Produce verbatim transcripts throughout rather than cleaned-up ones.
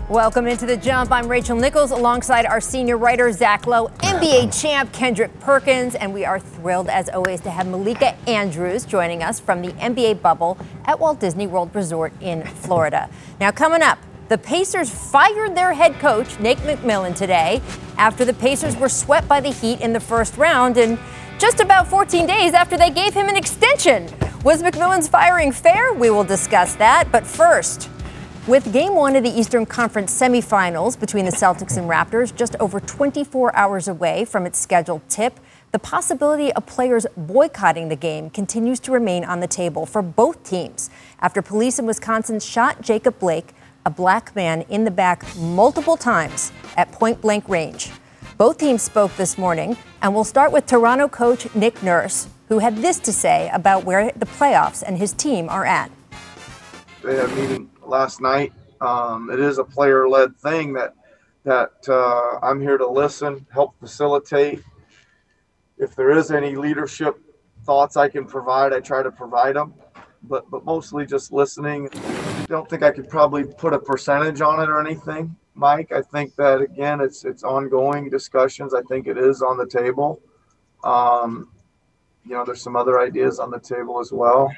Welcome into The Jump. I'm Rachel Nichols alongside our senior writer, Zach Lowe, N B A champ Kendrick Perkins, and we are thrilled, as always, to have Malika Andrews joining us from the N B A bubble at Walt Disney World Resort in Florida. Now, coming up, the Pacers fired their head coach, Nate McMillan, today after the Pacers were swept by the Heat in the first round, and just about fourteen days after they gave him an extension. Was McMillan's firing fair? We will discuss that, but first, with game one of the Eastern Conference semifinals between the Celtics and Raptors just over twenty-four hours away from its scheduled tip, the possibility of players boycotting the game continues to remain on the table for both teams after police in Wisconsin shot Jacob Blake, a black man, in the back multiple times at point-blank range. Both teams spoke this morning, and we'll start with Toronto coach Nick Nurse, who had this to say about where the playoffs and his team are at. They had a meeting last night. Um, it is a player-led thing that that uh, I'm here to listen, help facilitate. If there is any leadership thoughts I can provide, I try to provide them, but but mostly just listening. I don't think I could probably put a percentage on it or anything, Mike. I think that, again, it's it's ongoing discussions. I think it is on the table. Um, you know, there's some other ideas on the table as well.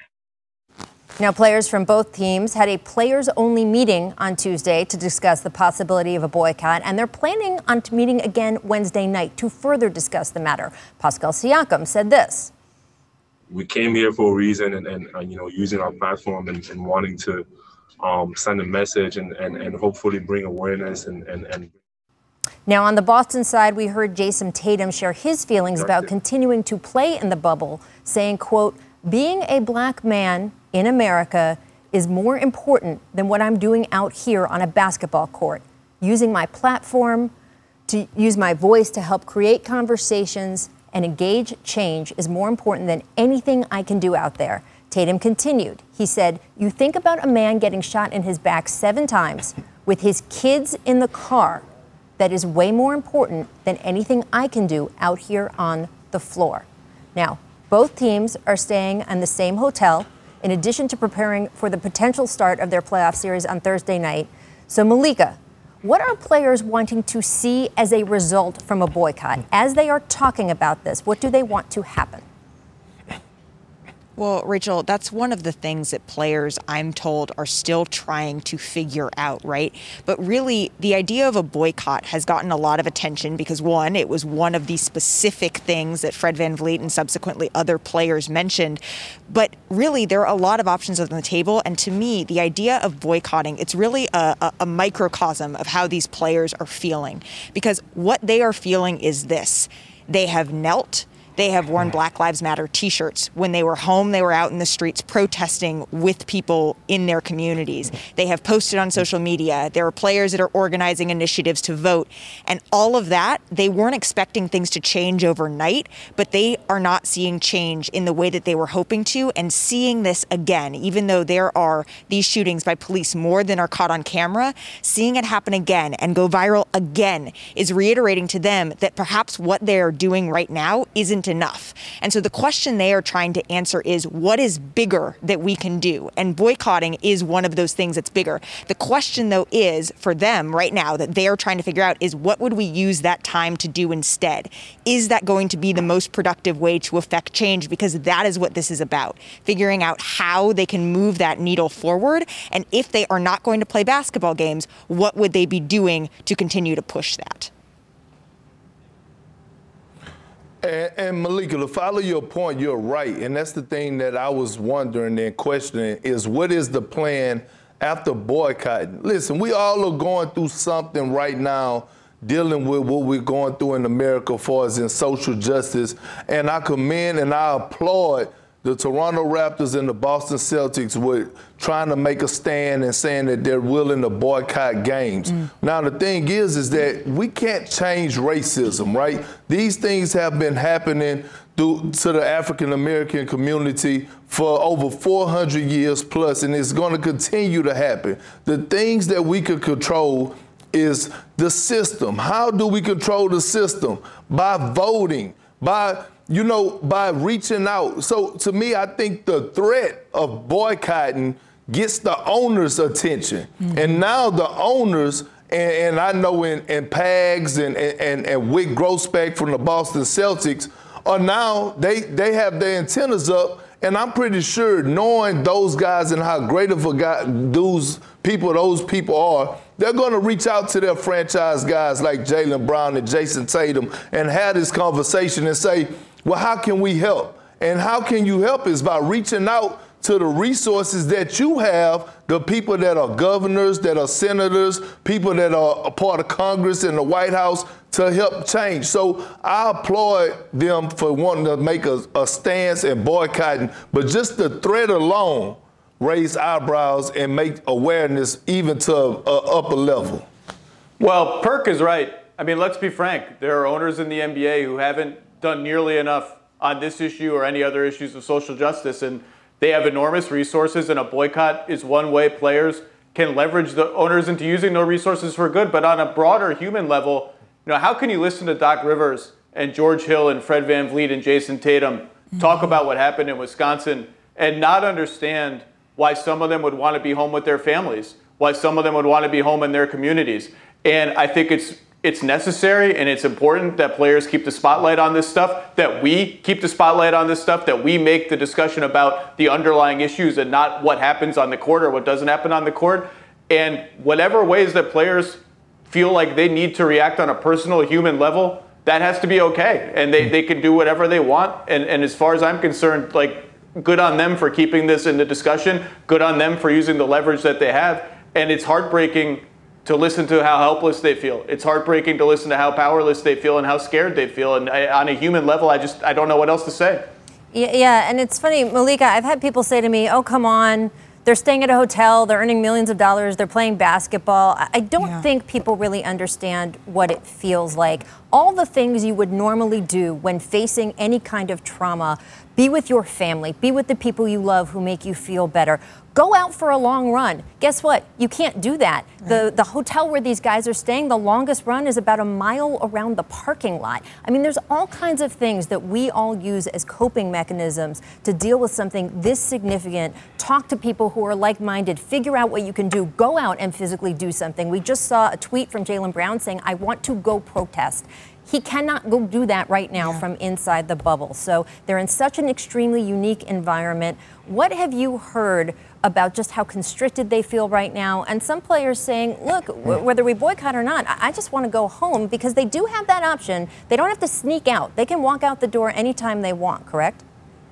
Now, players from both teams had a players-only meeting on Tuesday to discuss the possibility of a boycott, and they're planning on meeting again Wednesday night to further discuss the matter. Pascal Siakam said this. We came here for a reason, and, and uh, you know, using our platform and, and wanting to um, send a message and, and, and hopefully bring awareness and, and, and Now, on the Boston side, we heard Jason Tatum share his feelings about continuing to play in the bubble, saying, quote, "Being a black man in America is more important than what I'm doing out here on a basketball court. Using my platform to use my voice to help create conversations and engage change is more important than anything I can do out there." Tatum continued. He said, "You think about a man getting shot in his back seven times with his kids in the car. That is way more important than anything I can do out here on the floor." Now, both teams are staying in the same hotel, in addition to preparing for the potential start of their playoff series on Thursday night. So, Malika, what are players wanting to see as a result from a boycott? As they are talking about this, what do they want to happen? Well, Rachel, that's one of the things that players, I'm told, are still trying to figure out, right? But really, the idea of a boycott has gotten a lot of attention because, one, it was one of the specific things that Fred VanVleet and subsequently other players mentioned. But really, there are a lot of options on the table. And to me, the idea of boycotting, it's really a, a, a microcosm of how these players are feeling. Because what they are feeling is this. They have knelt. They have worn Black Lives Matter T-shirts. When they were home, they were out in the streets protesting with people in their communities. They have posted on social media. There are players that are organizing initiatives to vote. And all of that, they weren't expecting things to change overnight, but they are not seeing change in the way that they were hoping to. And seeing this again, even though there are these shootings by police more than are caught on camera, seeing it happen again and go viral again is reiterating to them that perhaps what they are doing right now isn't enough. And so the question they are trying to answer is, what is bigger that we can do? And boycotting is one of those things that's bigger. The question, though, is for them right now that they are trying to figure out is, what would we use that time to do instead? Is that going to be the most productive way to affect change? Because that is what this is about, figuring out how they can move that needle forward. And if they are not going to play basketball games, what would they be doing to continue to push that? And, and Malika, to follow your point, you're right. And that's the thing that I was wondering and questioning is, what is the plan after boycotting? Listen, we all are going through something right now, dealing with what we're going through in America as far as in social justice. And I commend and I applaud the Toronto Raptors and the Boston Celtics with trying to make a stand and saying that they're willing to boycott games. Mm. Now, the thing is, is that we can't change racism, right? These things have been happening through, to the African-American community for over four hundred years plus, and it's going to continue to happen. The things that we can control is the system. How do we control the system? By voting, by you know, by reaching out. So to me, I think the threat of boycotting gets the owners' attention. Mm-hmm. And now the owners and, and I know in, in Pags and, and, and Wick Grossbeck from the Boston Celtics are now, they, they have their antennas up, and I'm pretty sure knowing those guys and how great of a guy those people, those people are, they're going to reach out to their franchise guys like Jaylen Brown and Jason Tatum and have this conversation and say, well, how can we help? And how can you help is by reaching out to the resources that you have, the people that are governors, that are senators, people that are a part of Congress and the White House to help change. So I applaud them for wanting to make a, a stance and boycotting, but just the threat alone raise eyebrows and make awareness even to a, a upper level. Well, Perk is right. I mean, let's be frank. There are owners in the N B A who haven't done nearly enough on this issue or any other issues of social justice, and they have enormous resources, and a boycott is one way players can leverage the owners into using those resources for good. But on a broader human level, you know, how can you listen to Doc Rivers and George Hill and Fred VanVleet and Jason Tatum talk about what happened in Wisconsin and not understand why some of them would want to be home with their families, why some of them would want to be home in their communities? And I think it's it's necessary and it's important that players keep the spotlight on this stuff, that we keep the spotlight on this stuff, that we make the discussion about the underlying issues and not what happens on the court or what doesn't happen on the court. And whatever ways that players feel like they need to react on a personal human level, that has to be okay. And they, they can do whatever they want. And, and as far as I'm concerned, like, good on them for keeping this in the discussion. Good on them for using the leverage that they have. And it's heartbreaking to listen to how helpless they feel. It's heartbreaking to listen to how powerless they feel and how scared they feel. And I, on a human level, I just, I don't know what else to say. Yeah, yeah, and it's funny, Malika, I've had people say to me, oh, come on, they're staying at a hotel, they're earning millions of dollars, they're playing basketball. I don't yeah. think people really understand what it feels like. All the things you would normally do when facing any kind of trauma, be with your family, be with the people you love who make you feel better. Go out for a long run. Guess what? You can't do that. Right. The the hotel where these guys are staying, the longest run is about a mile around the parking lot. I mean, there's all kinds of things that we all use as coping mechanisms to deal with something this significant. Talk to people who are like-minded. Figure out what you can do. Go out and physically do something. We just saw a tweet from Jaylen Brown saying, I want to go protest. He cannot go do that right now yeah. from inside the bubble. So they're in such an extremely unique environment. What have you heard about just how constricted they feel right now? And some players saying, look, w- whether we boycott or not, I-, I just want to go home, because they do have that option. They don't have to sneak out. They can walk out the door anytime they want, correct?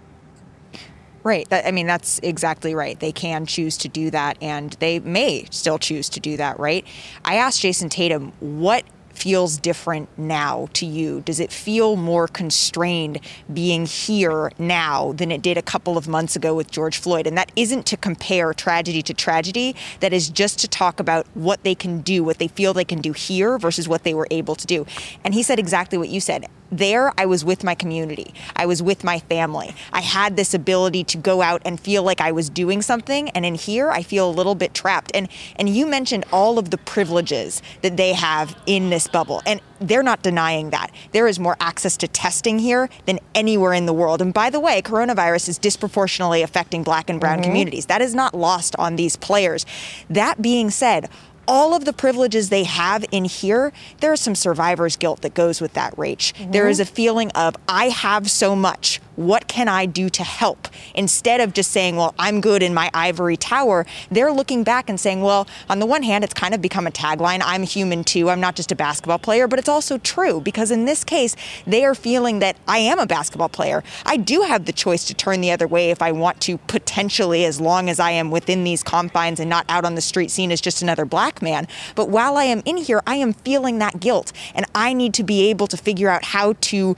Right. That, I mean, that's exactly right. They can choose to do that, and they may still choose to do that, right? I asked Jason Tatum, what feels different now to you? Does it feel more constrained being here now than it did a couple of months ago with George Floyd? And that isn't to compare tragedy to tragedy. That is just to talk about what they can do, what they feel they can do here versus what they were able to do. And he said exactly what you said. There, I was with my community. I was with my family. I had this ability to go out and feel like I was doing something. And in here, I feel a little bit trapped. And and you mentioned all of the privileges that they have in this bubble. And they're not denying that. There is more access to testing here than anywhere in the world. And by the way, coronavirus is disproportionately affecting Black and brown mm-hmm. communities. That is not lost on these players. That being said, all of the privileges they have in here, there is some survivor's guilt that goes with that, Rach. Mm-hmm. There is a feeling of, I have so much. What can I do to help? Instead of just saying, well, I'm good in my ivory tower, they're looking back and saying, well, on the one hand, it's kind of become a tagline. I'm human too. I'm not just a basketball player, but it's also true, because in this case, they are feeling that I am a basketball player. I do have the choice to turn the other way if I want to, potentially, as long as I am within these confines and not out on the street seen as just another Black man. But while I am in here, I am feeling that guilt, and I need to be able to figure out how to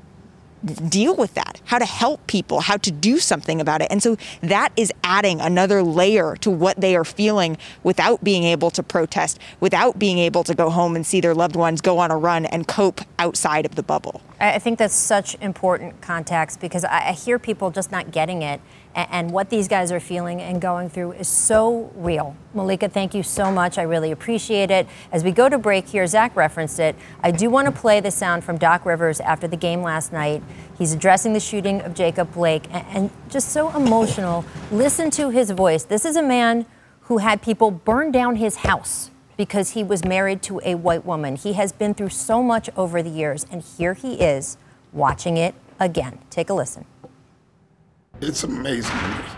deal with that, how to help people, how to do something about it. And so that is adding another layer to what they are feeling without being able to protest, without being able to go home and see their loved ones go on a run and cope outside of the bubble. I think that's such important context, because I hear people just not getting it. And what these guys are feeling and going through is so real. Malika, thank you so much. I really appreciate it. As we go to break here, Zach referenced it. I do want to play the sound from Doc Rivers after the game last night. He's addressing the shooting of Jacob Blake, and just so emotional. Listen to his voice. This is a man who had people burn down his house because he was married to a white woman. He has been through so much over the years, and here he is watching it again. Take a listen. It's amazing to me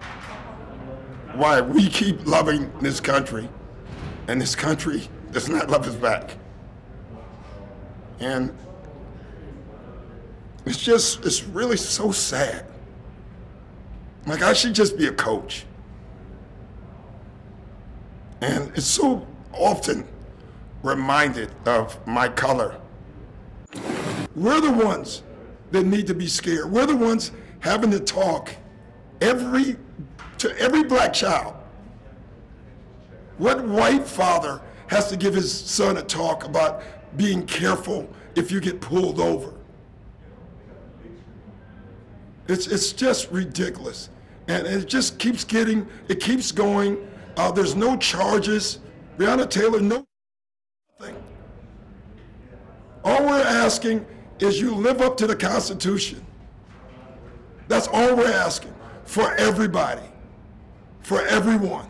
why we keep loving this country, and this country does not love us back. And it's just, it's really so sad. Like, I should just be a coach. And it's so often reminded of my color. We're the ones that need to be scared. We're the ones having to talk every to every black child. What white father has to give his son a talk about being careful if you get pulled over? It's, it's just ridiculous. And it just keeps getting, it keeps going. Uh, there's no charges. Breonna Taylor, no thing. All we're asking is you live up to the Constitution. That's all we're asking for everybody, for everyone.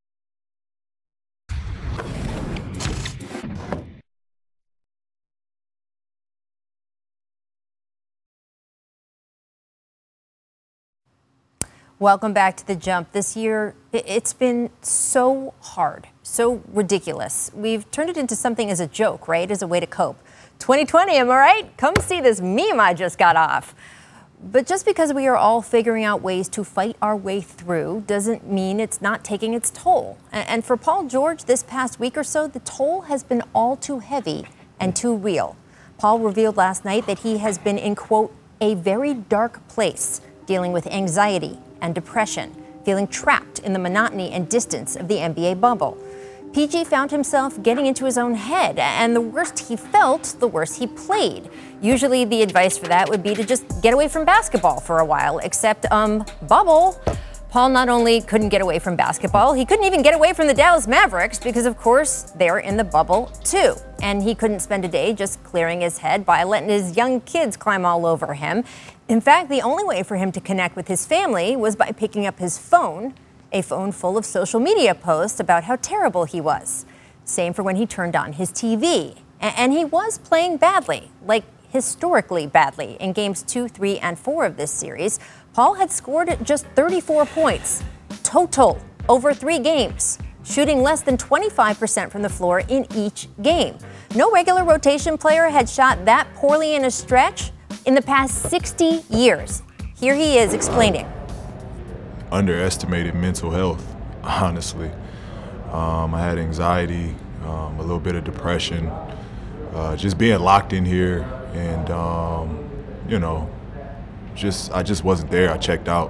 Welcome back to The Jump. This year, it's been so hard, so ridiculous. We've turned it into something as a joke, right? As a way to cope. twenty twenty, am I right? Come see this meme I just got off. But just because we are all figuring out ways to fight our way through doesn't mean it's not taking its toll. And for Paul George, this past week or so, the toll has been all too heavy and too real. Paul revealed last night that he has been in, quote, a very dark place, dealing with anxiety and depression, feeling trapped in the monotony and distance of the N B A bubble. P G found himself getting into his own head, and the worse he felt, the worse he played. Usually the advice for that would be to just get away from basketball for a while, except, um, bubble. Paul not only couldn't get away from basketball, he couldn't even get away from the Dallas Mavericks because, of course, they're in the bubble too. And he couldn't spend a day just clearing his head by letting his young kids climb all over him. In fact, the only way for him to connect with his family was by picking up his phone, a phone full of social media posts about how terrible he was. Same for when he turned on his T V. And he was playing badly, like historically badly, in games two, three, and four of this series. Paul had scored just thirty-four points total over three games, shooting less than twenty-five percent from the floor in each game. No regular rotation player had shot that poorly in a stretch in the past sixty years. Here he is explaining. Underestimated mental health, honestly. Um, I had anxiety, um, a little bit of depression, uh, just being locked in here, and um, you know, just I just wasn't there. I checked out,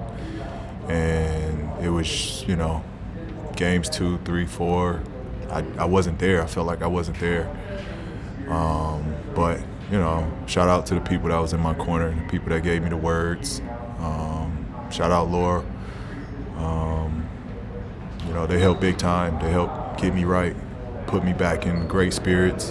and it was, you know, games two, three, four. I, I wasn't there. I felt like I wasn't there. Um, but you know, shout out to the people that was in my corner, and the people that gave me the words. Um, shout out Laura. Um, you know, they helped big time. They helped get me right, put me back in great spirits.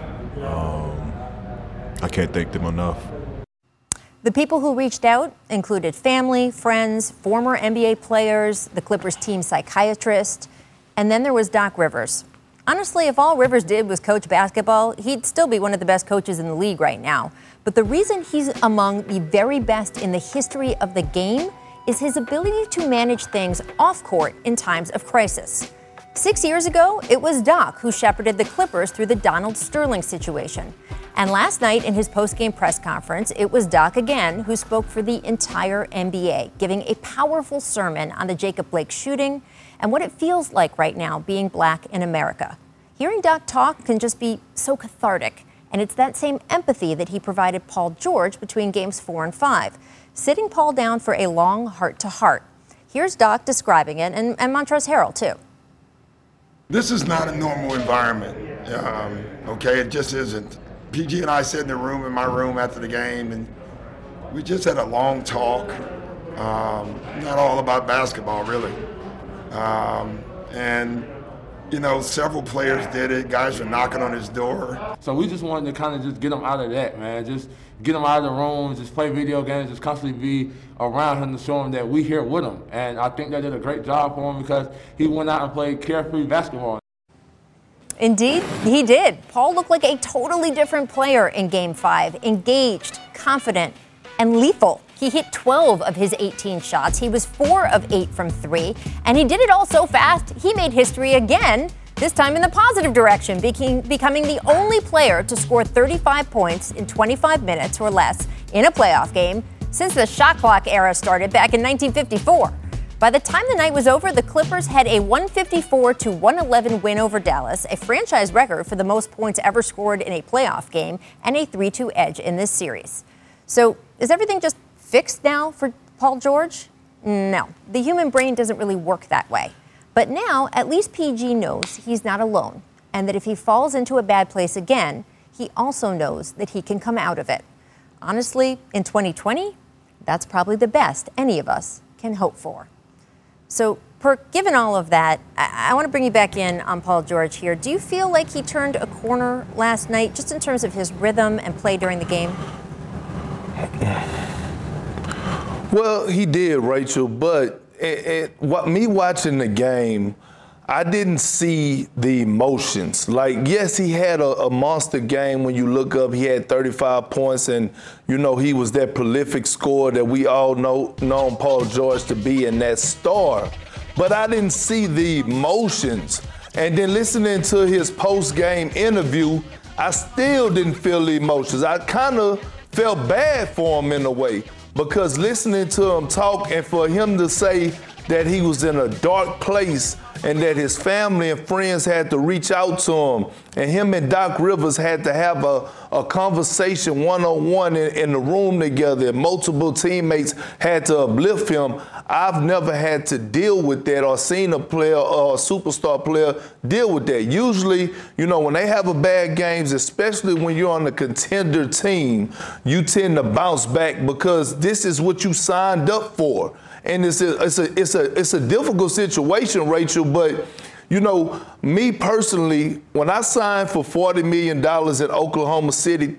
Um, I can't thank them enough. The people who reached out included family, friends, former N B A players, the Clippers team psychiatrist, and then there was Doc Rivers. Honestly, if all Rivers did was coach basketball, he'd still be one of the best coaches in the league right now. But the reason he's among the very best in the history of the game is his ability to manage things off court in times of crisis. Six years ago, it was Doc who shepherded the Clippers through the Donald Sterling situation. And last night in his post-game press conference, it was Doc again who spoke for the entire N B A, giving a powerful sermon on the Jacob Blake shooting and what it feels like right now being black in America. Hearing Doc talk can just be so cathartic, and it's that same empathy that he provided Paul George between games four and five, sitting Paul down for a long heart-to-heart. Here's Doc describing it, and, and Montrezl Harrell, too. This is not a normal environment, um, okay? It just isn't. P G and I sat in the room, in my room after the game, and we just had a long talk. Um, not all about basketball, really. Um, and, you know, several players did it. Guys were knocking on his door. So we just wanted to kind of just get him out of that, man. Just get him out of the room, just play video games, just constantly be around him to show him that we here with him. And I think they did a great job for him because he went out and played carefree basketball. Indeed, he did. Paul looked like a totally different player in Game five, engaged, confident, and lethal. He hit twelve of his eighteen shots. He was four of eight from three, and he did it all so fast, he made history again, this time in the positive direction, becoming the only player to score thirty-five points in twenty-five minutes or less in a playoff game since the shot clock era started back in nineteen fifty-four. By the time the night was over, the Clippers had a one fifty-four to one eleven win over Dallas, a franchise record for the most points ever scored in a playoff game, and a three two edge in this series. So is everything just fixed now for Paul George? No, the human brain doesn't really work that way. But now, at least P G knows he's not alone, and that if he falls into a bad place again, he also knows that he can come out of it. Honestly, in twenty twenty, that's probably the best any of us can hope for. So, Perk, given all of that, I, I want to bring you back in on Paul George here. Do you feel like he turned a corner last night, just in terms of his rhythm and play during the game? Well, he did, Rachel, but it, it, what, me watching the game, I didn't see the emotions. Like, yes, he had a, a monster game when you look up. He had thirty-five points, and, you know, he was that prolific scorer that we all know known Paul George to be, and that star. But I didn't see the emotions. And then listening to his post-game interview, I still didn't feel the emotions. I kind of felt bad for him in a way, because listening to him talk and for him to say that he was in a dark place and that his family and friends had to reach out to him, and him and Doc Rivers had to have a, a conversation one-on-one in, in the room together, and multiple teammates had to uplift him. I've never had to deal with that or seen a player or a superstar player deal with that. Usually, you know, when they have a bad games, especially when you're on a contender team, you tend to bounce back because this is what you signed up for. And it's a, it's a, it's a, it's a difficult situation, Rachel, but, you know, me personally, when I signed for forty million dollars at Oklahoma City,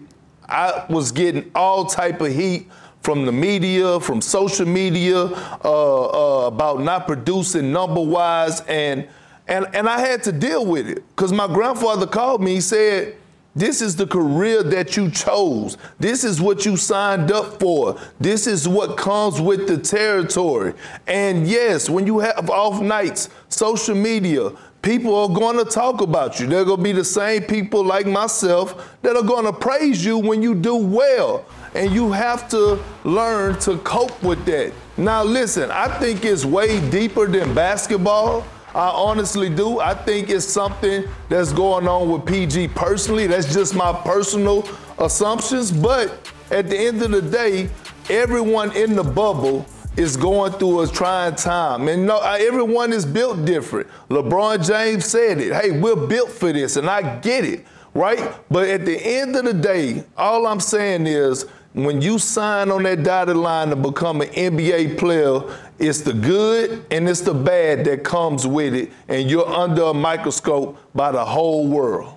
I was getting all type of heat from the media, from social media, uh, uh, about not producing number-wise, and, and, and I had to deal with it because my grandfather called me, he said, this is the career that you chose. This is what you signed up for. This is what comes with the territory. And yes, when you have off nights, social media, people are going to talk about you. They're going to be the same people like myself that are going to praise you when you do well. And you have to learn to cope with that. Now, listen, I think it's way deeper than basketball. I honestly do. I think it's something that's going on with P G personally. That's just my personal assumptions. But at the end of the day, everyone in the bubble is going through a trying time. And no, everyone is built different. LeBron James said it. Hey, we're built for this, and I get it, right? But at the end of the day, all I'm saying is, when you sign on that dotted line to become an N B A player, it's the good and it's the bad that comes with it, and you're under a microscope by the whole world.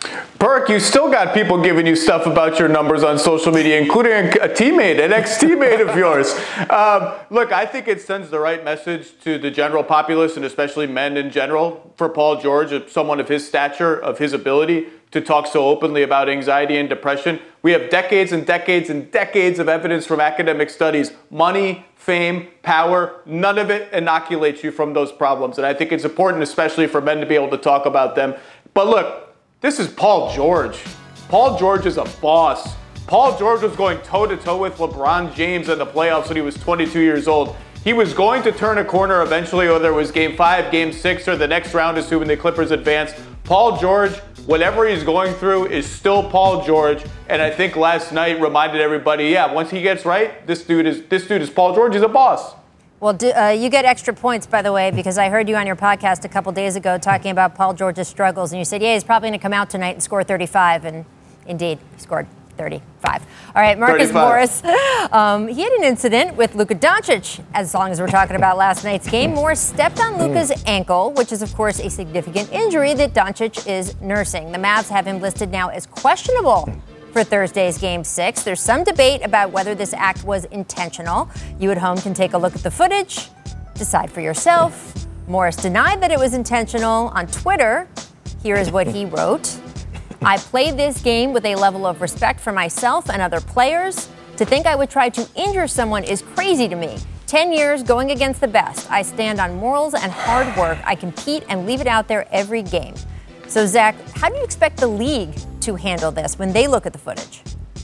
Perk, you still got people giving you stuff about your numbers on social media, including a teammate, an ex-teammate of yours. Um, look, I think it sends the right message to the general populace, and especially men in general, for Paul George, someone of his stature, of his ability to talk so openly about anxiety and depression. We have decades and decades and decades of evidence from academic studies. Money, fame, power, none of it inoculates you from those problems. And I think it's important, especially for men, to be able to talk about them. But look, this is Paul George. Paul George is a boss. Paul George was going toe-to-toe with LeBron James in the playoffs when he was twenty-two years old. He was going to turn a corner eventually, whether it was game five, game six, or the next round, assuming the Clippers advance. Paul George, whatever he's going through, is still Paul George. And I think last night reminded everybody, yeah, once he gets right, this dude is this dude is Paul George. He's a boss. Well, do, uh, you get extra points, by the way, because I heard you on your podcast a couple days ago talking about Paul George's struggles, and you said, yeah, he's probably going to come out tonight and score thirty-five, and indeed, he scored thirty-five. All right, Marcus Morris. Um, he had an incident with Luka Doncic. As long as we're talking about last night's game, Morris stepped on Luka's ankle, which is, of course, a significant injury that Doncic is nursing. The Mavs have him listed now as questionable for Thursday's Game six. There's some debate about whether this act was intentional. You at home can take a look at the footage, decide for yourself. Morris denied that it was intentional. On Twitter, Here is what he wrote. I played this game with a level of respect for myself and other players. To think I would try to injure someone is crazy to me. Ten years going against the best. I stand on morals and hard work. I compete and leave it out there every game. So, Zach, how do you expect the league to handle this when they look at the footage?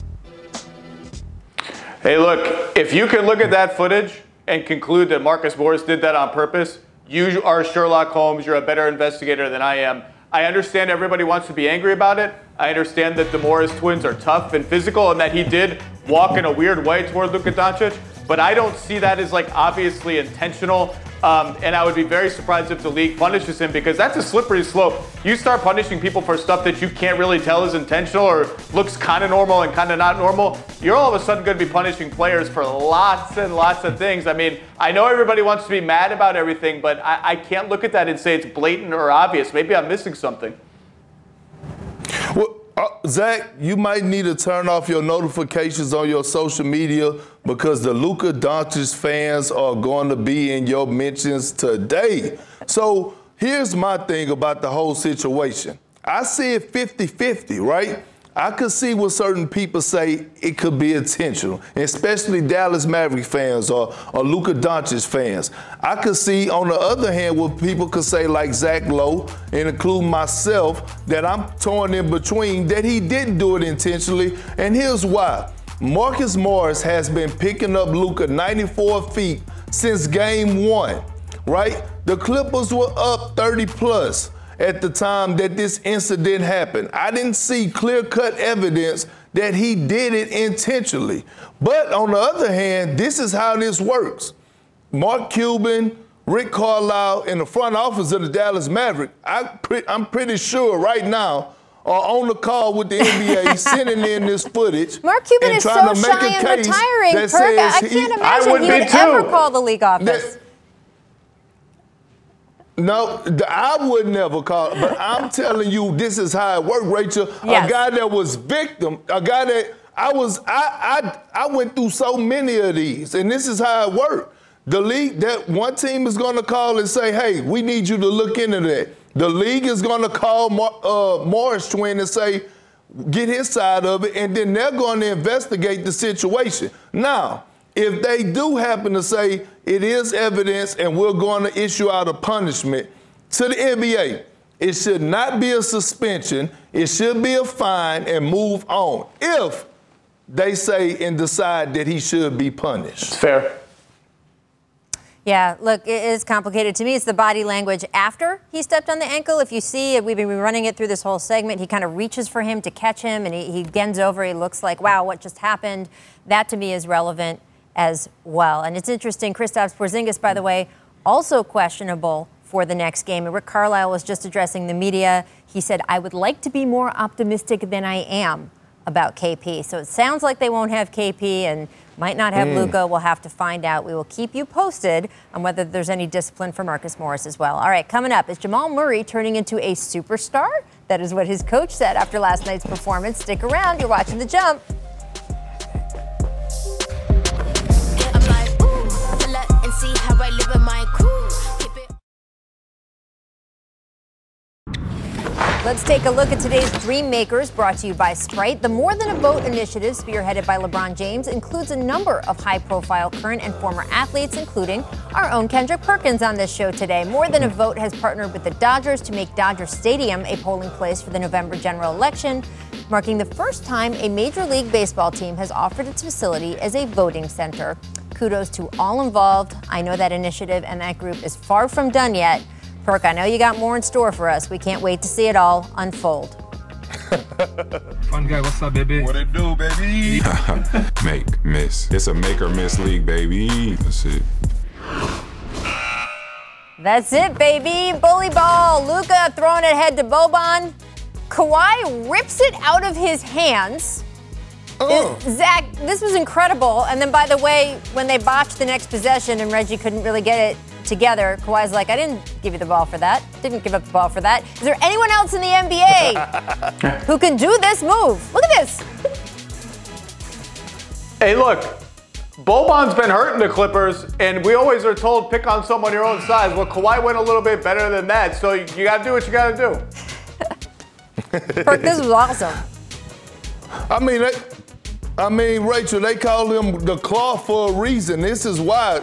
Hey, look, if you can look at that footage and conclude that Marcus Morris did that on purpose, you are Sherlock Holmes. You're a better investigator than I am. I understand everybody wants to be angry about it. I understand that the Morris twins are tough and physical and that he did walk in a weird way toward Luka Doncic, but I don't see that as like obviously intentional. Um, and I would be very surprised if the league punishes him, because that's a slippery slope. You start punishing people for stuff that you can't really tell is intentional or looks kind of normal and kind of not normal, you're all of a sudden going to be punishing players for lots and lots of things. I mean, I know everybody wants to be mad about everything, but I, I can't look at that and say it's blatant or obvious. Maybe I'm missing something. Well, uh, Zach, you might need to turn off your notifications on your social media, because the Luka Doncic fans are going to be in your mentions today. So here's my thing about the whole situation. I see it fifty-fifty, right? I could see what certain people say it could be intentional, especially Dallas Maverick fans or, or Luka Doncic fans. I could see, on the other hand, what people could say, like Zach Lowe, and include myself, that I'm torn in between, that he didn't do it intentionally. And here's why. Marcus Morris has been picking up Luka ninety-four feet since game one, right? The Clippers were up thirty plus at the time that this incident happened. I didn't see clear-cut evidence that he did it intentionally. But on the other hand, this is how this works. Mark Cuban, Rick Carlisle, in the front office of the Dallas Maverick, I pre- I'm pretty sure right now, are on the call with the N B A, sending in this footage. Mark Cuban and is so trying to make shy a and case retiring, that Perk. I says can't he- imagine I would he be would too. ever call the league office. That- No, th- I would never call it, but I'm telling you, this is how it worked, Rachel. Yes. A guy that was victim, a guy that I was, I, I, I went through so many of these, and this is how it worked. The league, that one team is going to call and say, hey, we need you to look into that. The league is going to call Mar- uh, Morris twin and say, get his side of it, and then they're going to investigate the situation. Now, if they do happen to say it is evidence and we're going to issue out a punishment to the N B A, it should not be a suspension. It should be a fine and move on, if they say and decide that he should be punished. Fair. Yeah, look, it is complicated. To me, it's the body language after he stepped on the ankle. If you see, we've been running it through this whole segment, he kind of reaches for him to catch him, and he, he bends over. He looks like, wow, what just happened? That, to me, is relevant as well. And it's interesting, Kristaps Porzingis, by the way, also questionable for the next game. And Rick Carlisle was just addressing the media. He said, I would like to be more optimistic than I am about K P. So it sounds like they won't have K P and might not have mm. Luka. We'll have to find out. We will keep you posted on whether there's any discipline for Marcus Morris as well. All right, coming up, is Jamal Murray turning into a superstar? That is what his coach said after last night's performance. Stick around. You're watching The Jump. See how I live with my crew. Keep it. Let's take a look at today's Dream Makers, brought to you by Sprite. The More Than a Boat initiative, spearheaded by LeBron James, includes a number of high-profile current and former athletes, including our own Kendrick Perkins on this show today. More Than a Vote has partnered with the Dodgers to make Dodger Stadium a polling place for the November general election, marking the first time a Major League Baseball team has offered its facility as a voting center. Kudos to all involved. I know that initiative and that group is far from done yet. Perk, I know you got more in store for us. We can't wait to see it all unfold. Fun guy, what's up, baby? What it do, baby? Make, miss. It's a make or miss league, baby. That's it. That's it, baby. Bully ball. Luka throwing it ahead to Boban. Kawhi rips it out of his hands. Oh. It, Zach, this was incredible. And then, by the way, when they botched the next possession and Reggie couldn't really get it together, Kawhi's like, I didn't give you the ball for that. Didn't give up the ball for that. Is there anyone else in the N B A who can do this move? Look at this. Hey, look, Boban's been hurting the Clippers, and we always are told pick on someone your own size. Well, Kawhi went a little bit better than that, so you, you got to do what you got to do. Perk, this was awesome. I mean, they, I mean, Rachel, they call him the Claw for a reason. This is why.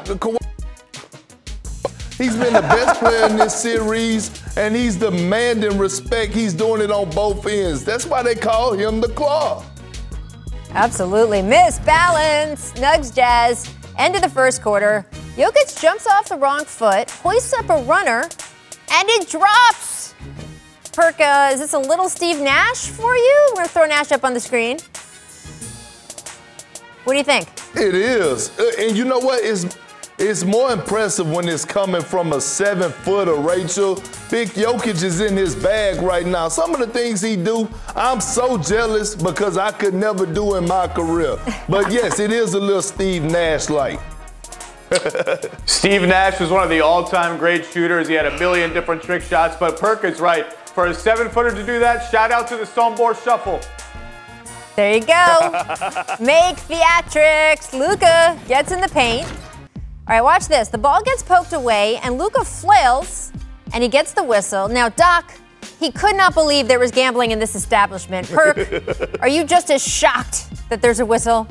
He's been the best player in this series, and he's demanding respect. He's doing it on both ends. That's why they call him the Claw. Absolutely. Miss balance. Nugs Jazz. End of the first quarter. Jokic jumps off the wrong foot, hoists up a runner, and it drops. Perk, uh, is this a little Steve Nash for you? We're going to throw Nash up on the screen. What do you think? It is. And you know what? It's, it's more impressive when it's coming from a seven-footer, Rachel. Big Jokic is in his bag right now. Some of the things he do, I'm so jealous because I could never do in my career. But yes, it is a little Steve Nash-like. Steve Nash was one of the all-time great shooters. He had a million different trick shots, but Perk is right. For a seven-footer to do that, shout out to the Stoneborough Shuffle. There you go. Make theatrics. Luka gets in the paint. All right, watch this. The ball gets poked away, and Luka flails, and he gets the whistle. Now, Doc, he could not believe there was gambling in this establishment. Perk, are you just as shocked that there's a whistle?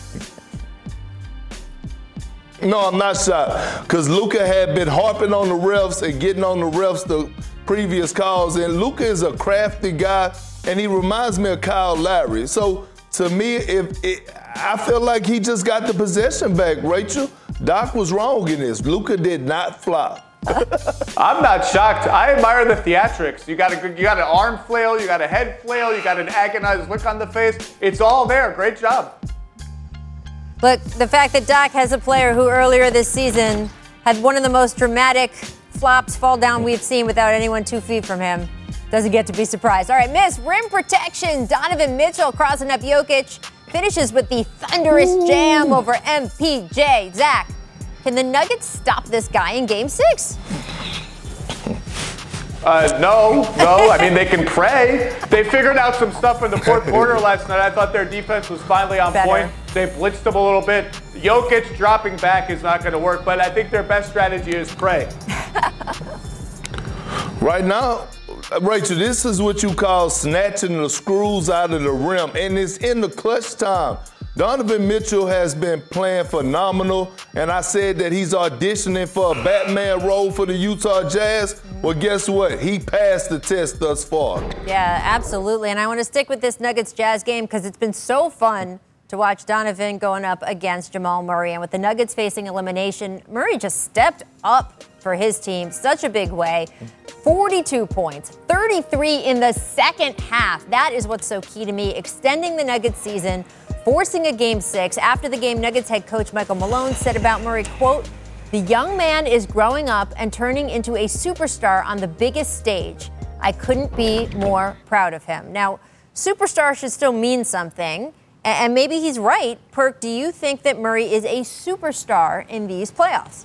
No, I'm not shocked, because Luka had been harping on the refs and getting on the refs the previous calls, and Luka is a crafty guy, and he reminds me of Kyle Lowry. So, to me, if it, I feel like he just got the possession back, Rachel. Doc was wrong in this. Luka did not flop. I'm not shocked. I admire the theatrics. You got a you got an arm flail, you got a head flail, you got an agonized look on the face. It's all there. Great job. Look, the fact that Doc has a player who earlier this season had one of the most dramatic flops fall down we've seen without anyone two feet from him doesn't get to be surprised. All right, miss rim protection. Donovan Mitchell crossing up Jokic. Finishes with the thunderous Ooh. jam over M P J. Zach, can the Nuggets stop this guy in game six? Uh, no, no. I mean, they can pray. They figured out some stuff in the fourth quarter last night. I thought their defense was finally on Better. point. They blitzed them a little bit. Jokic dropping back is not going to work, but I think their best strategy is pray. Right now, Rachel, this is what you call snatching the screws out of the rim, and it's in the clutch time. Donovan Mitchell has been playing phenomenal, and I said that he's auditioning for a Batman role for the Utah Jazz. Well, guess what? He passed the test thus far. Yeah, absolutely. And I want to stick with this Nuggets-Jazz game because it's been so fun to watch Donovan going up against Jamal Murray. And with the Nuggets facing elimination, Murray just stepped up for his team such a big way. forty-two points, thirty-three in the second half. That is what's so key to me, extending the Nuggets season, forcing a game six. After the game, Nuggets head coach Michael Malone said about Murray, quote, "The young man is growing up and turning into a superstar on the biggest stage. I couldn't be more proud of him." Now, superstar should still mean something, and maybe he's right. Perk, do you think that Murray is a superstar in these playoffs?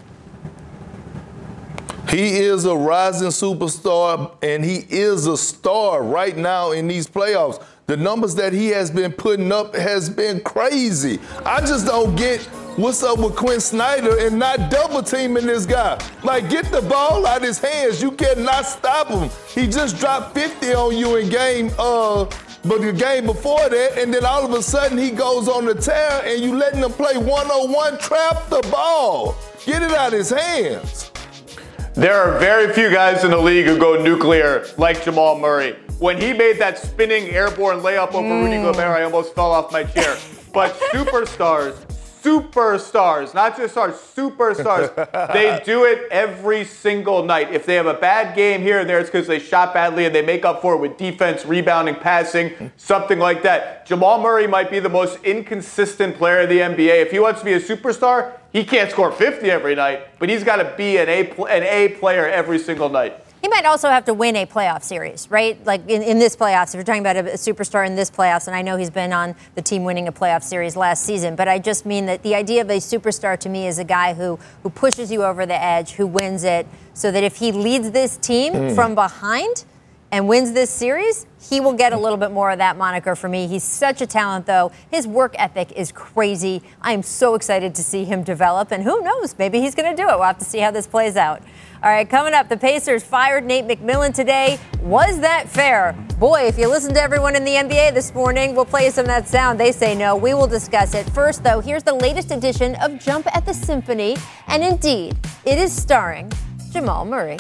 He is a rising superstar, and he is a star right now in these playoffs. The numbers that he has been putting up has been crazy. I just don't get what's up with Quinn Snyder and not double teaming this guy. Like, get the ball out of his hands. You cannot stop him. He just dropped fifty on you in game, uh, but the game before that, and then all of a sudden he goes on the tear, and you letting him play one-on-one, trap the ball. Get it out of his hands. There are very few guys in the league who go nuclear like Jamal Murray. When he made that spinning airborne layup over mm. Rudy Gobert, I almost fell off my chair. But superstars, superstars, not just stars, superstars, they do it every single night. If they have a bad game here and there, it's because they shot badly and they make up for it with defense, rebounding, passing, something like that. Jamal Murray might be the most inconsistent player in the N B A. If he wants to be a superstar, he can't score fifty every night, but he's got to be an A, an A player every single night. He might also have to win a playoff series, right? Like in, in this playoffs, if you're talking about a, a superstar in this playoffs, and I know he's been on the team winning a playoff series last season, but I just mean that the idea of a superstar to me is a guy who, who pushes you over the edge, who wins it, so that if he leads this team mm. from behind, and wins this series, he will get a little bit more of that moniker for me. He's such a talent, though. His work ethic is crazy. I am so excited to see him develop, and who knows, maybe he's going to do it. We'll have to see how this plays out. All right, coming up, the Pacers fired Nate McMillan today. Was that fair? Boy, if you listen to everyone in the N B A this morning, we'll play you some of that sound. They say no. We will discuss it. First, though, here's the latest edition of Jump at the Symphony, and indeed, it is starring Jamal Murray.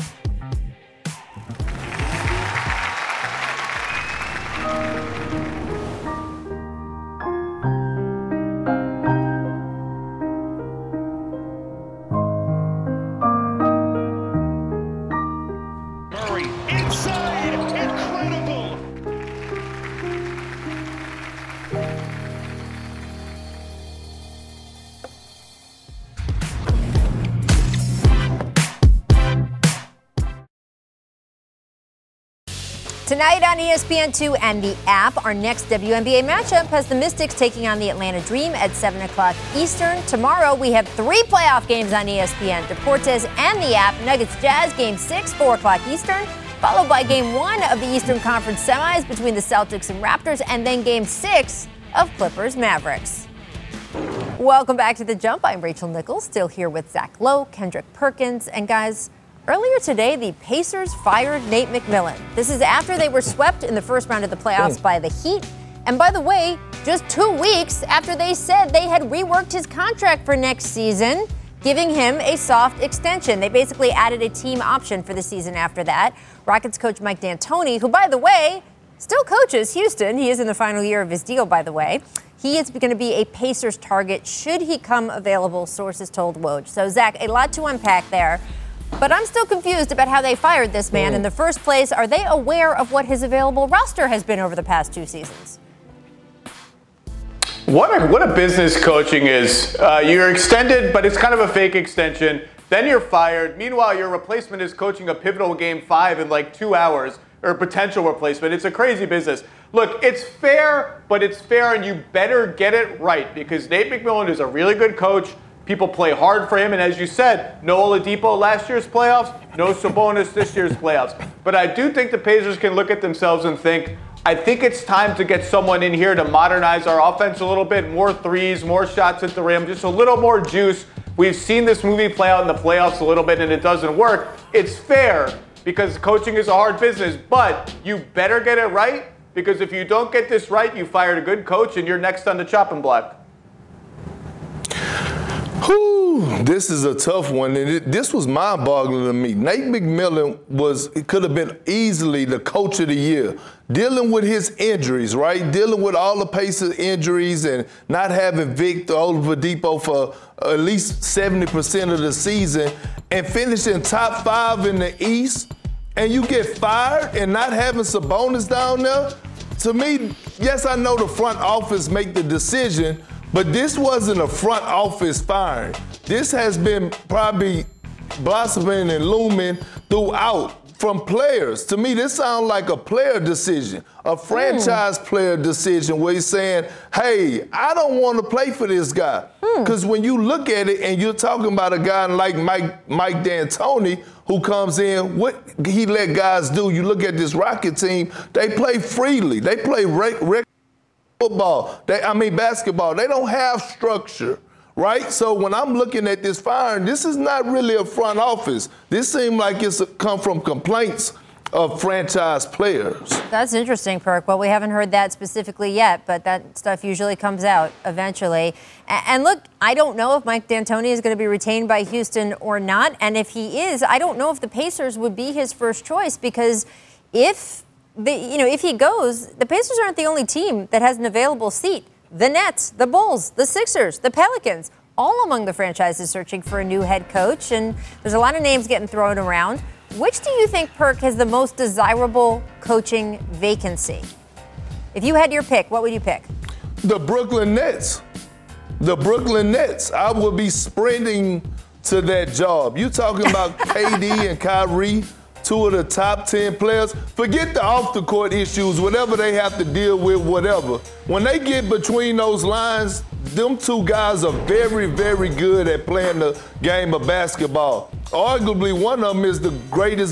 Tonight on E S P N two and the app, our next W N B A matchup has the Mystics taking on the Atlanta Dream at seven o'clock Eastern. Tomorrow, we have three playoff games on E S P N. Deportes and the app, Nuggets Jazz, Game six, four o'clock Eastern, followed by Game one of the Eastern Conference semis between the Celtics and Raptors, and then Game six of Clippers Mavericks. Welcome back to The Jump. I'm Rachel Nichols, still here with Zach Lowe, Kendrick Perkins, and guys, earlier today, the Pacers fired Nate McMillan. This is after they were swept in the first round of the playoffs by the Heat. And by the way, just two weeks after they said they had reworked his contract for next season, giving him a soft extension. They basically added a team option for the season after that. Rockets coach Mike D'Antoni, who, by the way, still coaches Houston. He is in the final year of his deal, by the way. He is going to be a Pacers target should he come available, sources told Woj. So, Zach, a lot to unpack there. But I'm still confused about how they fired this man in the first place. Are they aware of what his available roster has been over the past two seasons? What a, what a business coaching is. Uh, you're extended, but it's kind of a fake extension. Then you're fired. Meanwhile, your replacement is coaching a pivotal game five in like two hours, or a potential replacement. It's a crazy business. Look, it's fair, but it's fair, and you better get it right, because Nate McMillan is a really good coach. People play hard for him, and as you said, no Oladipo last year's playoffs, no Sabonis this year's playoffs. But I do think the Pacers can look at themselves and think, I think it's time to get someone in here to modernize our offense a little bit, more threes, more shots at the rim, just a little more juice. We've seen this movie play out in the playoffs a little bit, and it doesn't work. It's fair, because coaching is a hard business, but you better get it right, because if you don't get this right, you fired a good coach, and you're next on the chopping block. Whew, this is a tough one, and it, this was mind-boggling to me. Nate McMillan was, it could have been easily the coach of the year. Dealing with his injuries, right? Dealing with all the Pacers injuries and not having Victor Oladipo for at least seventy percent of the season and finishing top five in the East, and you get fired and not having Sabonis down there. To me, yes, I know the front office make the decision, but this wasn't a front office firing. This has been probably blossoming and looming throughout from players. To me, this sounds like a player decision, a franchise mm. player decision where he's saying, hey, I don't want to play for this guy. Because mm. when you look at it and you're talking about a guy like Mike, Mike D'Antoni who comes in, what he let guys do, you look at this Rocket team, they play freely. They play rec- rec- football, they, I mean basketball. They don't have structure, right? So when I'm looking at this firing, this is not really a front office. This seems like it's a, come from complaints of franchise players. That's interesting, Perk. Well, we haven't heard that specifically yet, but that stuff usually comes out eventually. And look, I don't know if Mike D'Antoni is going to be retained by Houston or not. And if he is, I don't know if the Pacers would be his first choice, because if The, you know, if he goes, the Pacers aren't the only team that has an available seat. The Nets, the Bulls, the Sixers, the Pelicans, all among the franchises searching for a new head coach. And there's a lot of names getting thrown around. Which do you think, Perk, has the most desirable coaching vacancy? If you had your pick, what would you pick? The Brooklyn Nets. The Brooklyn Nets. I would be sprinting to that job. You talking about K D and Kyrie, two of the top ten players. Forget the off-the-court issues, whatever they have to deal with, whatever. When they get between those lines, them two guys are very, very good at playing the game of basketball. Arguably, one of them is the greatest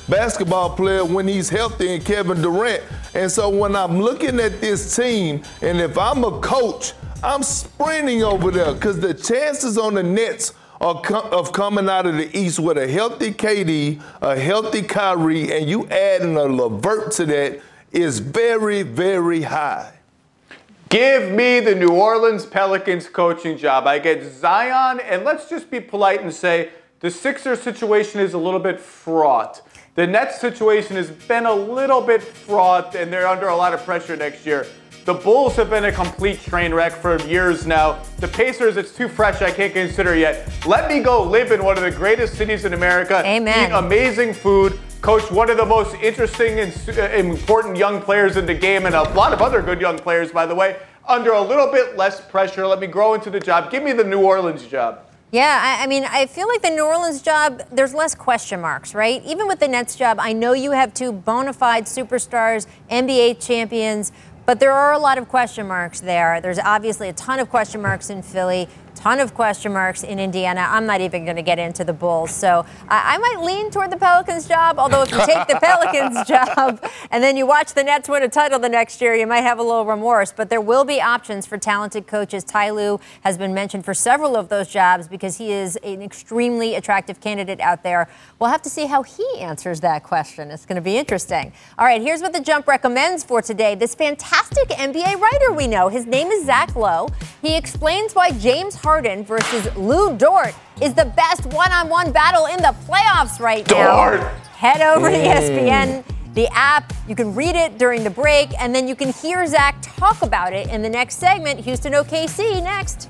basketball player when he's healthy in Kevin Durant. And so when I'm looking at this team, and if I'm a coach, I'm sprinting over there because the chances on the Nets are com- of coming out of the East with a healthy K D, a healthy Kyrie, and you adding a LeVert to that is very, very high. Give me the New Orleans Pelicans coaching job. I get Zion, and let's just be polite and say the Sixers situation is a little bit fraught. The Nets situation has been a little bit fraught, and they're under a lot of pressure next year. The Bulls have been a complete train wreck for years now. The Pacers, it's too fresh, I can't consider yet. Let me go live in one of the greatest cities in America. Amen. Eat amazing food. Coach one of the most interesting and important young players in the game, and a lot of other good young players, by the way, under a little bit less pressure. Let me grow into the job. Give me the New Orleans job. Yeah, I, I mean, I feel like the New Orleans job, there's less question marks, right? Even with the Nets job, I know you have two bona fide superstars, N B A champions, but there are a lot of question marks there. There's obviously a ton of question marks in Philly, ton of question marks in Indiana. I'm not even going to get into the Bulls. So I, I might lean toward the Pelicans job, although if you take the Pelicans job and then you watch the Nets win a title the next year, you might have a little remorse. But there will be options for talented coaches. Ty Lue has been mentioned for several of those jobs because he is an extremely attractive candidate out there. We'll have to see how he answers that question. It's going to be interesting. All right, here's what the Jump recommends for today. This fantastic N B A writer we know. His name is Zach Lowe. He explains why James Harden versus Lou Dort is the best one-on-one battle in the playoffs right now. Dort. Head over to E S P N, the app. You can read it during the break, and then you can hear Zach talk about it in the next segment. Houston O K C next.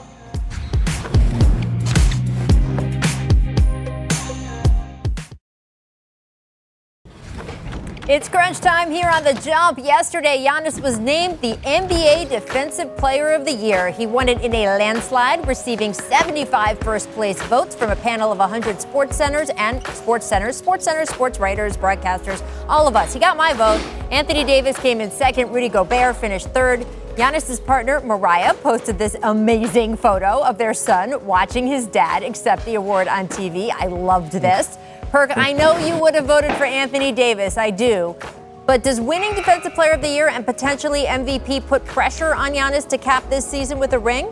It's crunch time here on The Jump. Yesterday, Giannis was named the N B A Defensive Player of the Year. He won it in a landslide, receiving seventy-five first-place votes from a panel of one hundred sports centers and sports centers, sports centers, sports writers, broadcasters, all of us. He got my vote. Anthony Davis came in second. Rudy Gobert finished third. Giannis's partner, Mariah, posted this amazing photo of their son watching his dad accept the award on T V. I loved this. Perk, I know you would have voted for Anthony Davis. I do. But does winning Defensive Player of the Year and potentially M V P put pressure on Giannis to cap this season with a ring?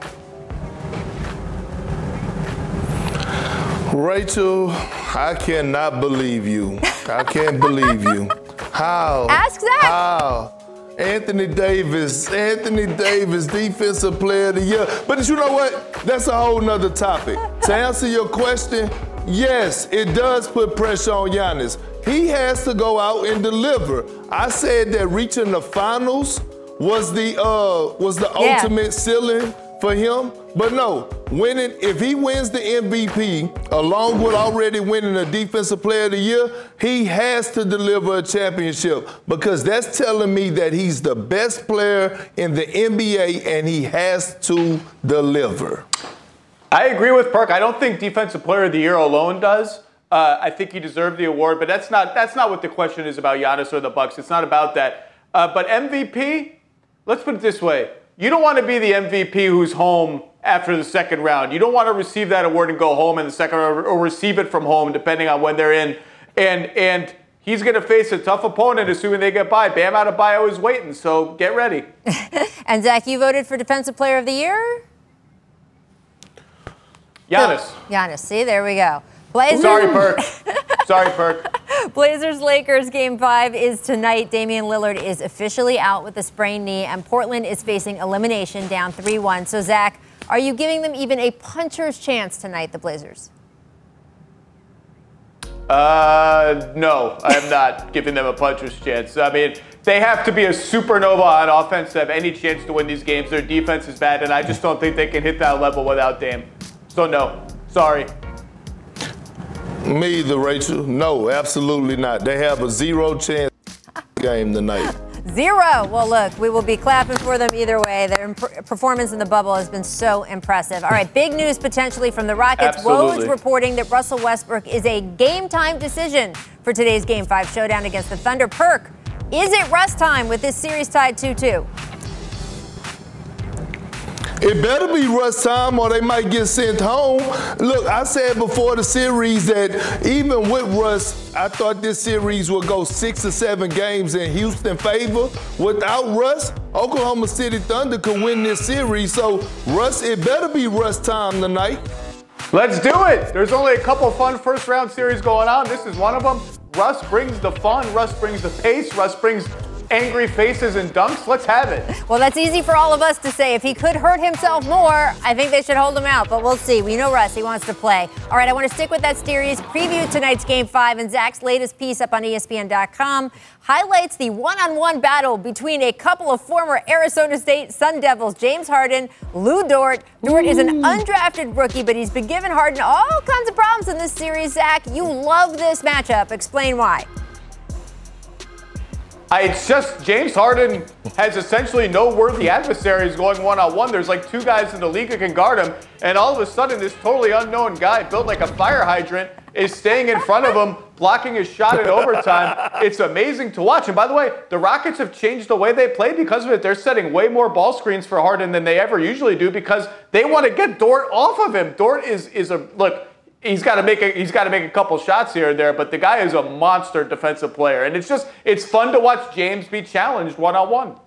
Rachel, I cannot believe you. I can't believe you. How? Ask Zach. How? Anthony Davis, Anthony Davis, Defensive Player of the Year. But you know what? That's a whole nother topic. To answer your question, yes, it does put pressure on Giannis. He has to go out and deliver. I said that reaching the finals was the uh, was the yeah. ultimate ceiling for him. But no, winning, if he wins the M V P, along with already winning the Defensive Player of the Year, he has to deliver a championship because that's telling me that he's the best player in the N B A and he has to deliver. I agree with Perk. I don't think Defensive Player of the Year alone does. Uh, I think he deserved the award, but that's not that's not what the question is about Giannis or the Bucks. It's not about that. Uh, but M V P, let's put it this way. You don't want to be the M V P who's home after the second round. You don't want to receive that award and go home in the second round or receive it from home, depending on when they're in. And and he's going to face a tough opponent, assuming they get by. Bam Adebayo is waiting, so get ready. And Zach, you voted for Defensive Player of the Year? Giannis. Giannis. See, there we go. Blazers. Sorry, Perk. Sorry, Perk. Blazers-Lakers Game five is tonight. Damian Lillard is officially out with a sprained knee, and Portland is facing elimination down three one. So, Zach, are you giving them even a puncher's chance tonight, the Blazers? Uh, no, I am not giving them a puncher's chance. I mean, they have to be a supernova on offense to have any chance to win these games. Their defense is bad, and I just don't think they can hit that level without Dame. So, no. Sorry. Me either, Rachel. No, absolutely not. They have a zero chance game tonight. Zero. Well, look, we will be clapping for them either way. Their imp- performance in the bubble has been so impressive. All right, big news potentially from the Rockets. Absolutely. Woj reporting that Russell Westbrook is a game-time decision for today's Game five showdown against the Thunder. Perk, is it Russ time with this series tied two two? It better be Russ time or they might get sent home. Look, I said before the series that even with Russ, I thought this series would go six or seven games in Houston favor. Without Russ, Oklahoma City Thunder could win this series. So, Russ, it better be Russ time tonight. Let's do it. There's only a couple fun first round series going on. This is one of them. Russ brings the fun. Russ brings the pace. Russ brings angry faces and dunks. Let's have it. Well, that's easy for all of us to say. If he could hurt himself more, I think they should hold him out, but we'll see. We know Russ, he wants to play. All right, I want to stick with that series, preview tonight's game five, and Zach's latest piece up on E S P N dot com highlights the one-on-one battle between a couple of former Arizona State Sun Devils, James Harden, Lou Dort. Dort is an undrafted rookie, but he's been giving Harden all kinds of problems in this series, Zach. You love this matchup. Explain why. I, it's just James Harden has essentially no worthy adversaries going one-on-one. There's like two guys in the league who can guard him, and all of a sudden this totally unknown guy built like a fire hydrant is staying in front of him, blocking his shot in overtime. It's amazing to watch. And by the way, the Rockets have changed the way they play because of it. They're setting way more ball screens for Harden than they ever usually do because they want to get Dort off of him. Dort is is a look. He's got to make a he's got to make a couple shots here and there, but the guy is a monster defensive player, and it's just it's fun to watch James be challenged one on one.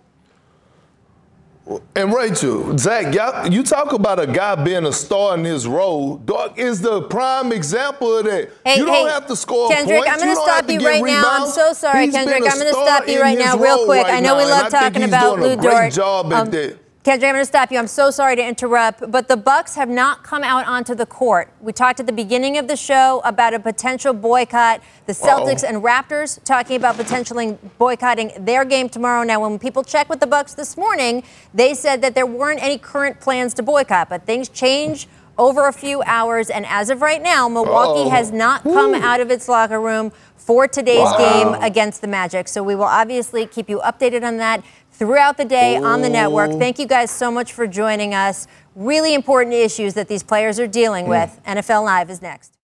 And Rachel, Zach, y'all, you talk about a guy being a star in his role. Dog is the prime example of that. Hey, you don't hey, have to score Kendrick, points. I'm going you to don't have stop to you get right now. I'm rebounds. so sorry, He's Kendrick. been a I'm going to star stop you in right his now, real role quick. right I know now, we and love I talking think he's about doing a Lou great Dort. job at Um, that. Kendrick, I'm going to stop you. I'm so sorry to interrupt, but the Bucks have not come out onto the court. We talked at the beginning of the show about a potential boycott. The Celtics Uh-oh. and Raptors talking about potentially boycotting their game tomorrow. Now, when people checked with the Bucks this morning, they said that there weren't any current plans to boycott, but things change over a few hours. And as of right now, Milwaukee Uh-oh. has not come Ooh. out of its locker room for today's wow. game against the Magic. So we will obviously keep you updated on that throughout the day Ooh. on the network. Thank you guys so much for joining us. Really important issues that these players are dealing mm. with. N F L Live is next.